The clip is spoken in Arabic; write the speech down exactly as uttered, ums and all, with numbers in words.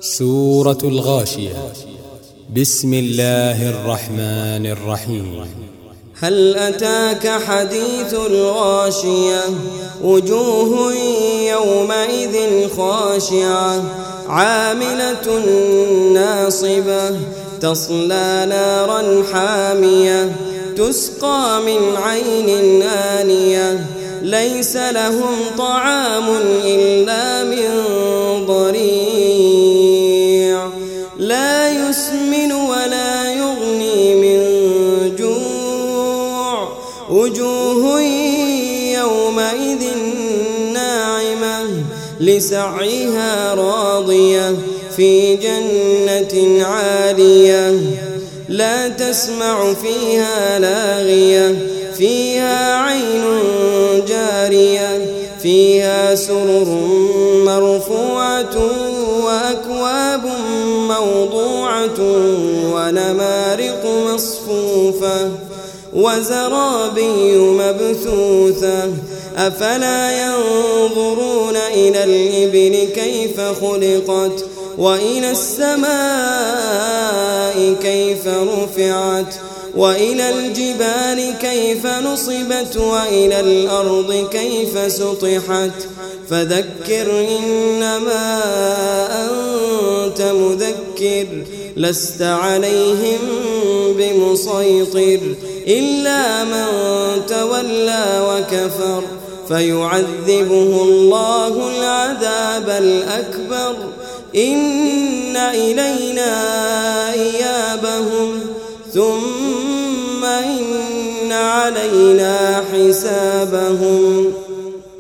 سورة الغاشية. بسم الله الرحمن الرحيم. هل أتاك حديث الغاشية؟ وجوه يومئذ خاشعة عاملة ناصبة تصلى نارا حامية تسقى من عين آنية ليس لهم طعام إلا من ضريع لا يسمن ولا يغني من جوع وجوه يومئذ ناعمة لسعيها راضية في جنة عالية لا تسمع فيها لاغية فيها عين جارية فيها سرر مرفوعة وأكواب موضوعة ونمارق مصفوفة وزرابي مبثوثة أفلا ينظرون إلى الإبل كيف خلقت وإلى السماء كيف رفعت وإلى الجبال كيف نصبت وإلى الأرض كيف سطحت فذكر إنما أنت مذكر لست عليهم بمسيطر إلا من تولى وكفر فيعذبه الله العذاب الأكبر إن إلينا إيابهم ثم إن علينا حسابهم.